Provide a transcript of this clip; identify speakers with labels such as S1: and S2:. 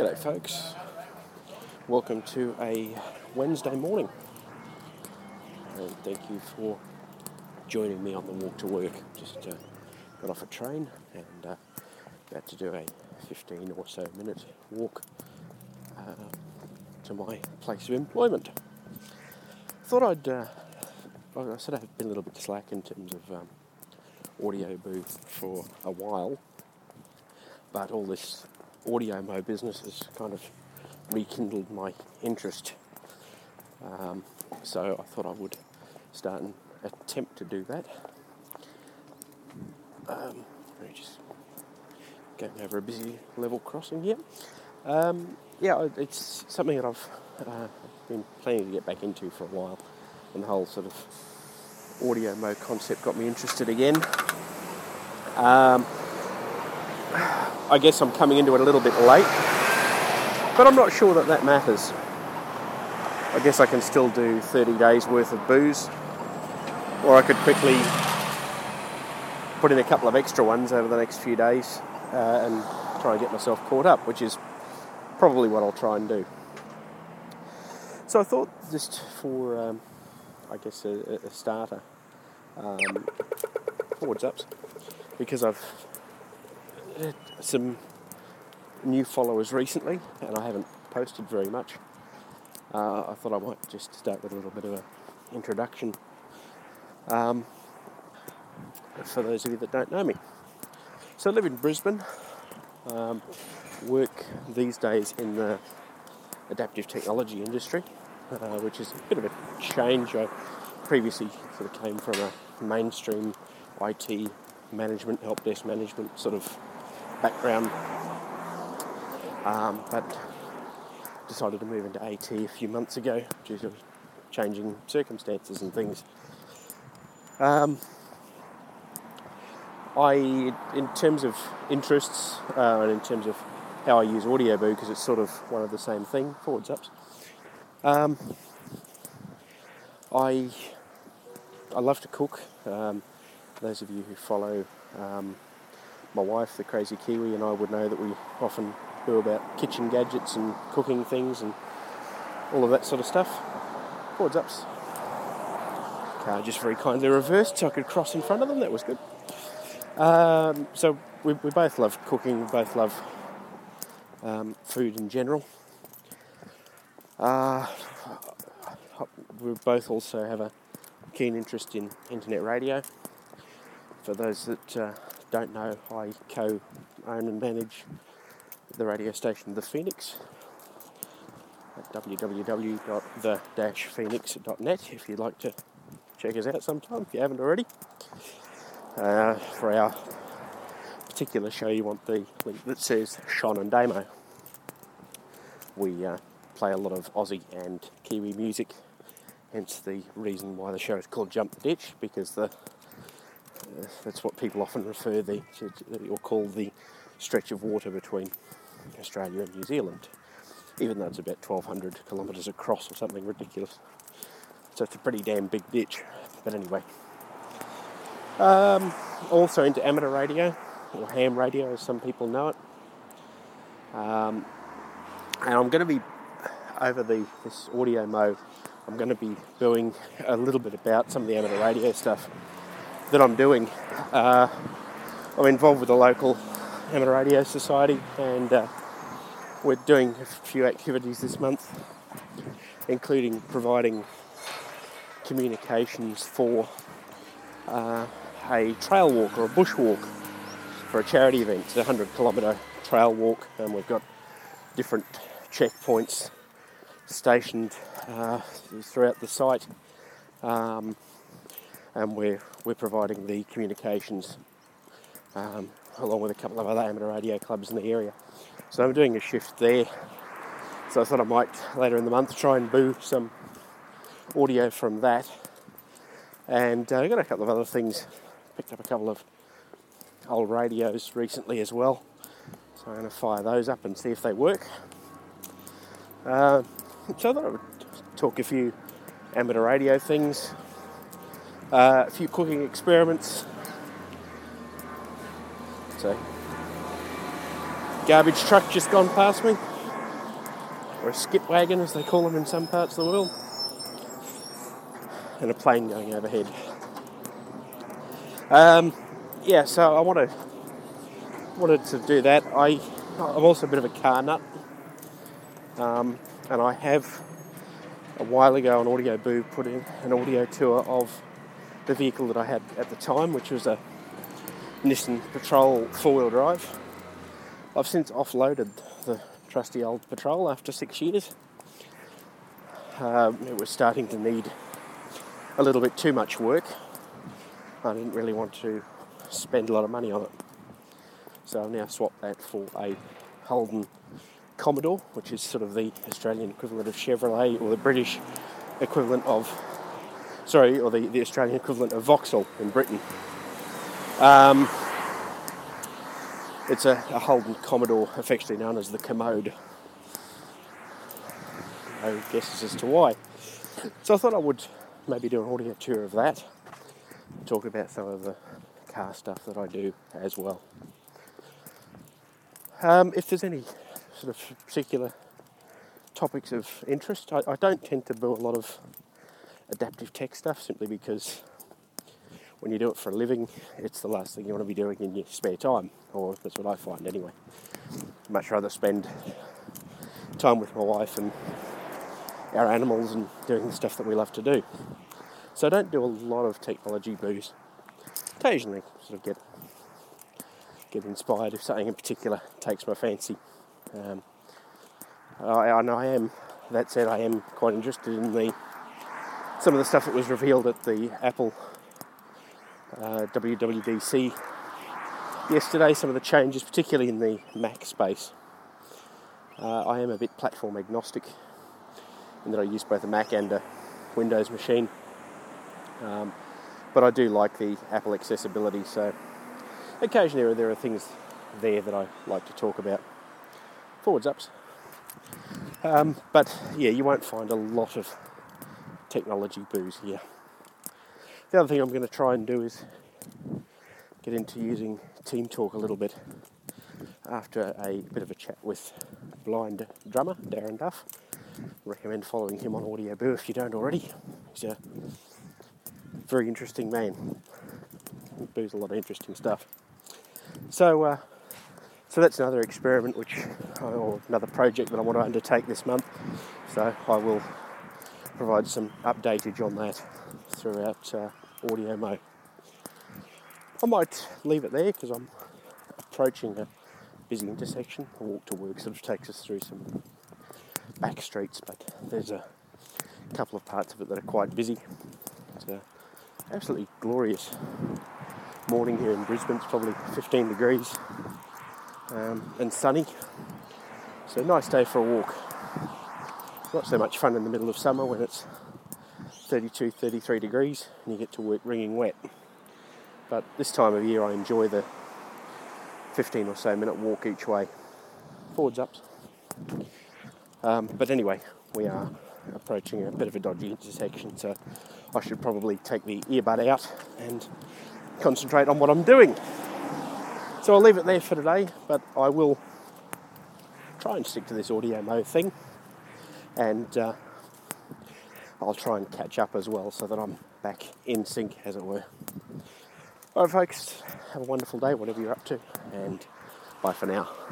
S1: G'day folks, welcome to a Wednesday morning, and thank you for joining me on the walk to work. Just got off a train and about to do a 15 or so minute walk to my place of employment. Thought I sort of have been a little bit slack in terms of audio booth for a while, but all this audio mo business has kind of rekindled my interest. So I thought I would start an attempt to do that. Just going over a busy level crossing here. It's something that I've been planning to get back into for a while, and the whole sort of audio mo concept got me interested again. I guess I'm coming into it a little bit late, but I'm not sure that matters. I guess I can still do 30 days worth of booze, or I could quickly put in a couple of extra ones over the next few days and try and get myself caught up, which is probably what I'll try and do. So I thought just for, a starter, forwards ups, because I've had some new followers recently and I haven't posted very much. I thought I might just start with a little bit of an introduction for those of you that don't know me. So I live in Brisbane, work these days in the adaptive technology industry, which is a bit of a change. I previously sort of came from a mainstream IT management, help desk management sort of background, but decided to move into AT a few months ago due to changing circumstances and things. In terms of interests and in terms of how I use Audioboo, because it's sort of one of the same thing, forwards ups, I love to cook. Those of you who follow my wife, the Crazy Kiwi, and I would know that we often do about kitchen gadgets and cooking things and all of that sort of stuff. Forwards ups. Car just very kindly reversed so I could cross in front of them. That was good. So we both love cooking. We both love food in general. We both also have a keen interest in internet radio. For those that don't know, I co-own and manage the radio station The Phoenix at www.the-phoenix.net if you'd like to check us out sometime if you haven't already. For our particular show, you want the link that says Sean and Damo. We play a lot of Aussie and Kiwi music, hence the reason why the show is called Jump the Ditch, because that's what people often refer or call the stretch of water between Australia and New Zealand, even though it's about 1,200 kilometres across or something ridiculous. So it's a pretty damn big ditch. But anyway, also into amateur radio, or ham radio as some people know it. And I'm going to be, over this audio mo, I'm going to be doing a little bit about some of the amateur radio stuff that I'm doing. I'm involved with the local amateur radio society, and we're doing a few activities this month, including providing communications for a trail walk or a bushwalk for a charity event. It's a 100-kilometre trail walk, and we've got different checkpoints stationed throughout the site, and we're providing the communications along with a couple of other amateur radio clubs in the area. So I'm doing a shift there, so I thought I might later in the month try and boo some audio from that. And I've got a couple of other things. Picked up a couple of old radios recently as well, so I'm going to fire those up and see if they work. So I thought I would talk a few amateur radio things, a few cooking experiments. So, garbage truck just gone past me. or a skip wagon as they call them in some parts of the world, and a plane going overhead. So I wanted to do that. I'm also a bit of a car nut, and I have a while ago on Audio Boo put in an audio tour of the vehicle that I had at the time, which was a Nissan Patrol 4-wheel drive. I've since offloaded the trusty old Patrol after 6 years. It was starting to need a little bit too much work. I didn't really want to spend a lot of money on it. So I've now swapped that for a Holden Commodore, which is sort of the Australian equivalent of Chevrolet, or the British equivalent of, the Australian equivalent of Vauxhall in Britain. It's a Holden Commodore, affectionately known as the Commode. No guesses as to why. So I thought I would maybe do an audio tour of that, talk about some of the car stuff that I do as well. If there's any sort of particular topics of interest, I don't tend to do a lot of adaptive tech stuff, simply because when you do it for a living, it's the last thing you want to be doing in your spare time, or that's what I find anyway. I'd much rather spend time with my wife and our animals and doing the stuff that we love to do. So I don't do a lot of technology boos. Occasionally sort of get inspired if something in particular takes my fancy. I am quite interested in some of the stuff that was revealed at the Apple WWDC yesterday, some of the changes, particularly in the Mac space. I am a bit platform agnostic in that I use both a Mac and a Windows machine. But I do like the Apple accessibility, so occasionally there are things there that I like to talk about. Forwards, ups. But yeah, you won't find a lot of technology boos here. The other thing I'm going to try and do is get into using TeamTalk a little bit after a bit of a chat with blind drummer Darren Duff. Recommend following him on Audio Boo if you don't already. He's a very interesting man. He boos a lot of interesting stuff. So that's another experiment or another project that I want to undertake this month. So I will provide some updatage on that throughout Audio Mo. I might leave it there because I'm approaching a busy intersection. A walk to work sort of takes us through some back streets, but there's a couple of parts of it that are quite busy. It's an absolutely glorious morning here in Brisbane. It's probably 15 degrees and sunny. So a nice day for a walk. Not so much fun in the middle of summer when it's 32, 33 degrees and you get to work wringing wet. But this time of year I enjoy the 15 or so minute walk each way. Forwards, ups. But anyway, we are approaching a bit of a dodgy intersection, so I should probably take the earbud out and concentrate on what I'm doing. So I'll leave it there for today, but I will try and stick to this Audio Mo thing, and I'll try and catch up as well so that I'm back in sync, as it were. Alright folks, have a wonderful day, whatever you're up to, and bye for now.